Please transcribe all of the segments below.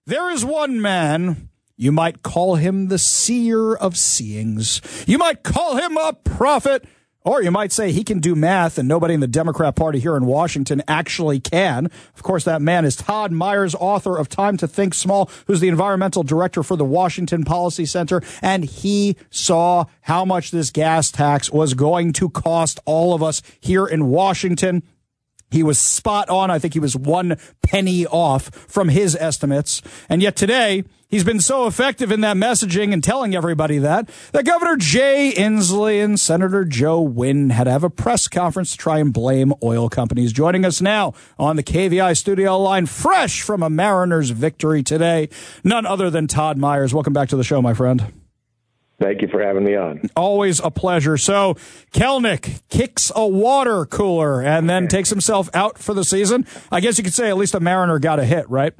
There is one man, you might call him the seer of seeings. You might call him a prophet, or you might say he can do math and nobody in the Democrat Party here in Washington actually can. Of course, that man is Todd Myers, author of Time to Think Small, who's the environmental director for the Washington Policy Center, and he saw how much this gas tax was going to cost all of us here in Washington. He was spot on. I think he was 1 penny off from his estimates. And yet today, he's been so effective in that messaging and telling everybody that Governor Jay Inslee and Senator Joe Nguyen had to have a press conference to try and blame oil companies. Joining us now on the KVI studio line, fresh from a Mariners victory today, none other than Todd Myers. Welcome back to the show, my friend. Thank you for having me on. Always a pleasure. So Kelenic kicks a water cooler and then takes himself out for the season. I guess you could say at least a Mariner got a hit, right?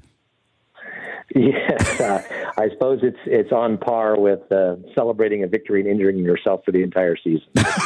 Yes, I suppose it's on par with celebrating a victory and injuring yourself for the entire season.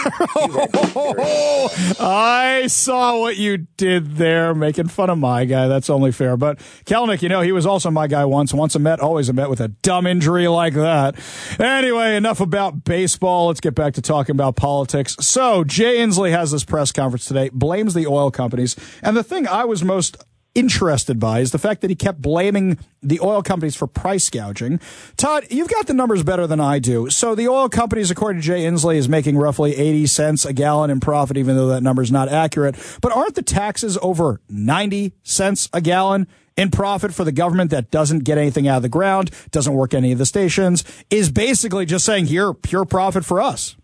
I saw what you did there, making fun of my guy. That's only fair. But Kelenic, he was also my guy once. Once a Met, always a Met with a dumb injury like that. Anyway, enough about baseball. Let's get back to talking about politics. So Jay Inslee has this press conference today, blames the oil companies. And the thing I was most interested by is the fact that he kept blaming the oil companies for price gouging. Todd, you've got the numbers better than I do. So the oil companies, according to Jay Inslee, is making roughly 80 cents a gallon in profit, even though that number is not accurate. But aren't the taxes over 90 cents a gallon in profit for the government that doesn't get anything out of the ground, doesn't work any of the stations, is basically just saying, here, pure profit for us?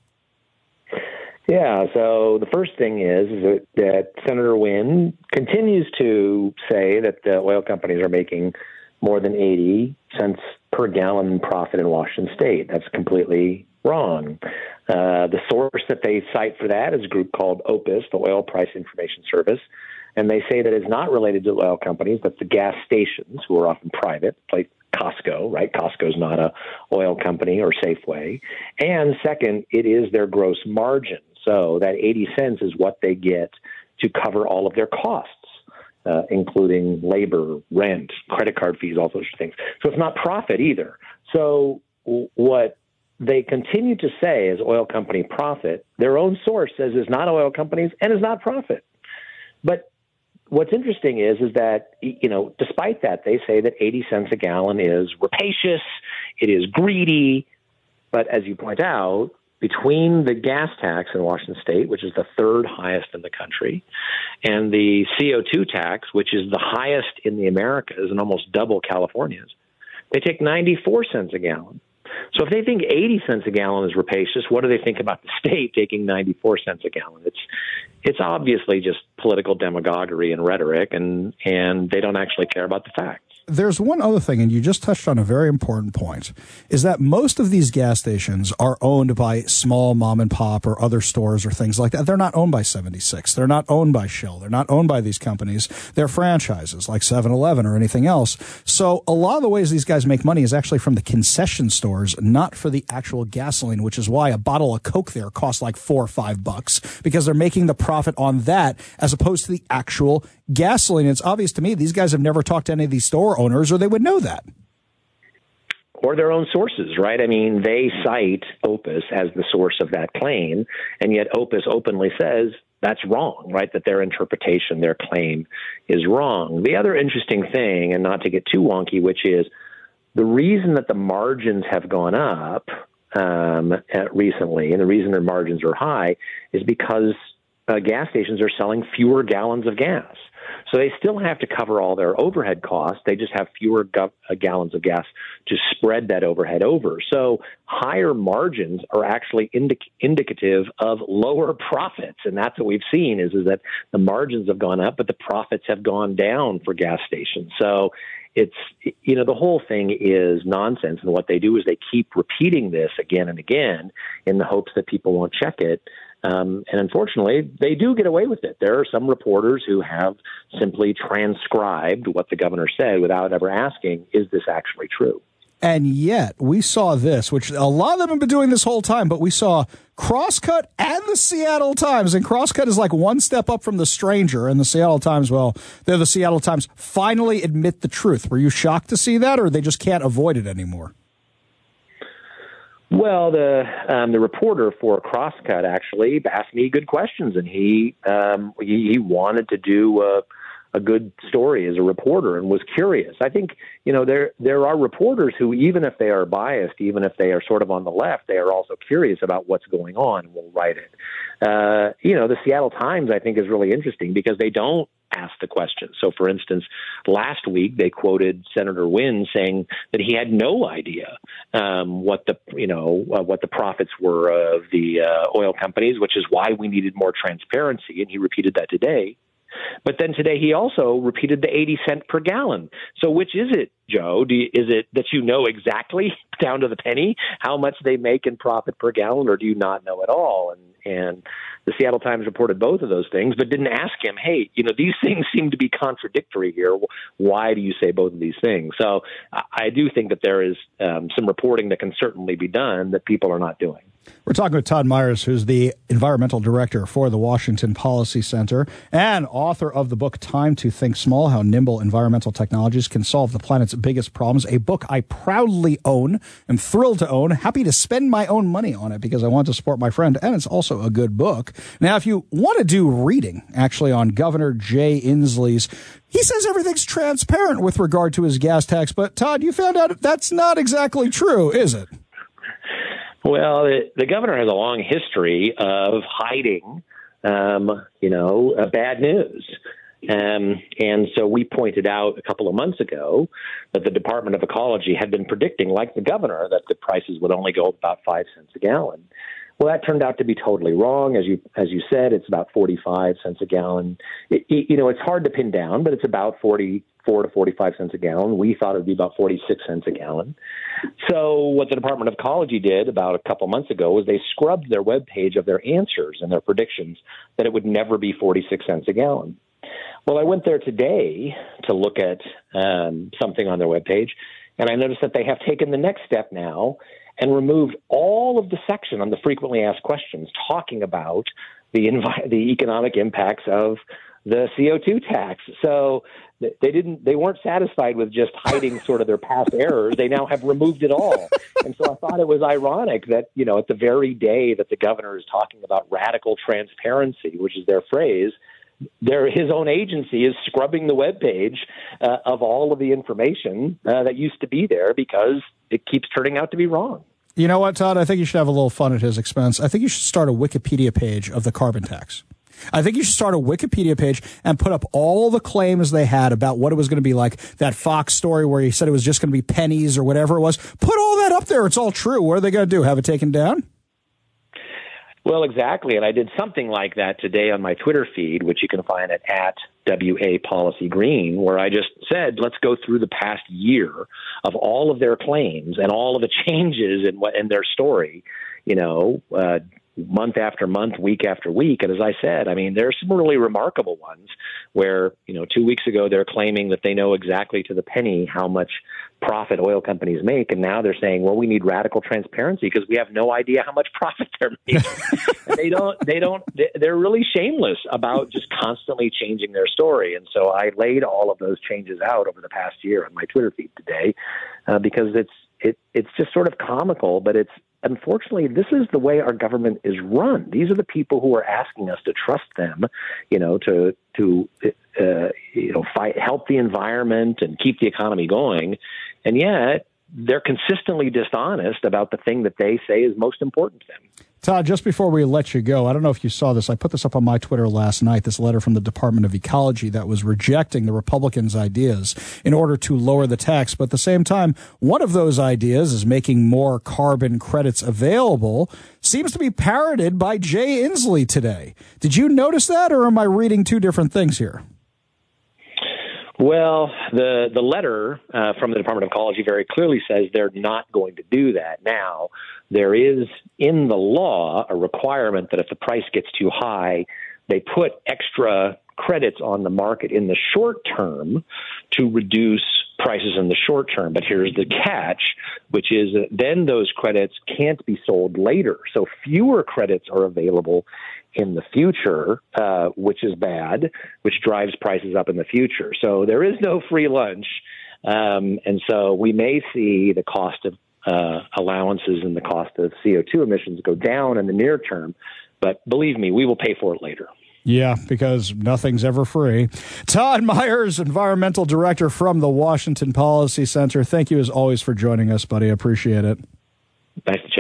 Yeah, so the first thing is that Senator Nguyen continues to say that the oil companies are making more than 80 cents per gallon profit in Washington state. That's completely wrong. The source that they cite for that is a group called OPIS, the Oil Price Information Service, and they say that it's not related to oil companies, but the gas stations, who are often private, like Costco, right? Costco's not a oil company or Safeway. And second, it is their gross margin. So that 80 cents is what they get to cover all of their costs, including labor, rent, credit card fees, all those things. So it's not profit either. So what they continue to say is oil company profit, their own source says is not oil companies and is not profit. But what's interesting is that, despite that, they say that 80 cents a gallon is rapacious, it is greedy. But as you point out, between the gas tax in Washington state, which is the third highest in the country, and the CO2 tax, which is the highest in the Americas and almost double California's, they take 94 cents a gallon. So if they think 80 cents a gallon is rapacious, what do they think about the state taking 94 cents a gallon? It's obviously just political demagoguery and rhetoric, and they don't actually care about the facts. There's one other thing, and you just touched on a very important point, is that most of these gas stations are owned by small mom and pop or other stores or things like that. They're not owned by 76. They're not owned by Shell. They're not owned by these companies. They're franchises like 7-Eleven or anything else. So a lot of the ways these guys make money is actually from the concession stores, not for the actual gasoline, which is why a bottle of Coke there costs like $4 or $5 because they're making the profit on that as opposed to the actual gasoline. It's obvious to me these guys have never talked to any of these store owners, or they would know that. Or their own sources, right? I mean, they cite Opus as the source of that claim, and yet Opus openly says that's wrong, right? That their interpretation, their claim is wrong. The other interesting thing, and not to get too wonky, which is the reason that the margins have gone up recently, and the reason their margins are high, is because gas stations are selling fewer gallons of gas. So they still have to cover all their overhead costs. They just have fewer gallons of gas to spread that overhead over. So higher margins are actually indicative of lower profits. And that's what we've seen is that the margins have gone up, but the profits have gone down for gas stations. So it's, the whole thing is nonsense. And what they do is they keep repeating this again and again in the hopes that people won't check it. And unfortunately, they do get away with it. There are some reporters who have simply transcribed what the governor said without ever asking, is this actually true? And yet we saw this, which a lot of them have been doing this whole time, but we saw Crosscut and the Seattle Times. And Crosscut is like one step up from the Stranger, and the Seattle Times, well, they're the Seattle Times, finally admit the truth. Were you shocked to see that, or they just can't avoid it anymore? Well, the reporter for Crosscut actually asked me good questions, and he wanted to do a good story as a reporter and was curious. I think, there are reporters who, even if they are biased, even if they are sort of on the left, they are also curious about what's going on and will write it. The Seattle Times, I think, is really interesting because they don't ask the question. So, for instance, last week they quoted Senator Wynn saying that he had no idea what the profits were of the oil companies, which is why we needed more transparency. And he repeated that today. But then today he also repeated the 80 cent per gallon. So which is it, Joe? Is it that you know exactly down to the penny how much they make in profit per gallon, or do you not know at all? And the Seattle Times reported both of those things, but didn't ask him, hey, these things seem to be contradictory here. Why do you say both of these things? So I do think that there is some reporting that can certainly be done that people are not doing. We're talking with Todd Myers, who's the environmental director for the Washington Policy Center and author of the book Time to Think Small, How Nimble Environmental Technologies Can Solve the Planet's Biggest Problems, a book I proudly own, am thrilled to own, happy to spend my own money on it because I want to support my friend, and it's also a good book. Now, if you want to do reading, actually, on Governor Jay Inslee's, he says everything's transparent with regard to his gas tax, but Todd, you found out that's not exactly true, is it? Well, the governor has a long history of hiding, bad news. And so we pointed out a couple of months ago that the Department of Ecology had been predicting, like the governor, that the prices would only go up about 5 cents a gallon. Well, that turned out to be totally wrong. As you said, it's about 45 cents a gallon. It's hard to pin down, but it's about 44 to 45 cents a gallon. We thought it would be about 46 cents a gallon. So what the Department of Ecology did about a couple months ago was they scrubbed their webpage of their answers and their predictions that it would never be 46 cents a gallon. Well, I went there today to look at something on their webpage, and I noticed that they have taken the next step now and removed all of the section on the frequently asked questions talking about the economic impacts of the CO2 tax. So they weren't satisfied with just hiding sort of their past errors. They now have removed it all. And so I thought it was ironic that, at the very day that the governor is talking about radical transparency, which is their phrase, his own agency is scrubbing the webpage of all of the information that used to be there because it keeps turning out to be wrong. You know what, Todd? I think you should have a little fun at his expense. I think you should start a Wikipedia page of the carbon tax. I think you should start a Wikipedia page and put up all the claims they had about what it was going to be, like that Fox story where he said it was just going to be pennies or whatever it was. Put all that up there. It's all true. What are they going to do? Have it taken down? Well, exactly. And I did something like that today on my Twitter feed, which you can find at WA Policy Green, where I just said, let's go through the past year of all of their claims and all of the changes in their story, month after month, week after week. And as I said, I mean, there's some really remarkable ones where, 2 weeks ago, they're claiming that they know exactly to the penny how much profit oil companies make. And now they're saying, well, we need radical transparency because we have no idea how much profit they're making. And they're really shameless about just constantly changing their story. And so I laid all of those changes out over the past year on my Twitter feed today because it's just sort of comical, but unfortunately, this is the way our government is run. These are the people who are asking us to trust them, to help the environment and keep the economy going. And yet they're consistently dishonest about the thing that they say is most important to them. Todd, just before we let you go, I don't know if you saw this. I put this up on my Twitter last night, this letter from the Department of Ecology that was rejecting the Republicans' ideas in order to lower the tax. But at the same time, one of those ideas is making more carbon credits available, seems to be parroted by Jay Inslee today. Did you notice that, or am I reading two different things here? Well, the letter from the Department of Ecology very clearly says they're not going to do that. Now, there is in the law a requirement that if the price gets too high, they put extra credits on the market in the short term to reduce prices in the short term. But here's the catch, which is that then those credits can't be sold later. So fewer credits are available in the future, which is bad, which drives prices up in the future. So there is no free lunch. And so we may see the cost of allowances and the cost of CO2 emissions go down in the near term. But believe me, we will pay for it later. Yeah, because nothing's ever free. Todd Myers, Environmental Director from the Washington Policy Center. Thank you as always for joining us, buddy. I appreciate it. Nice to chat.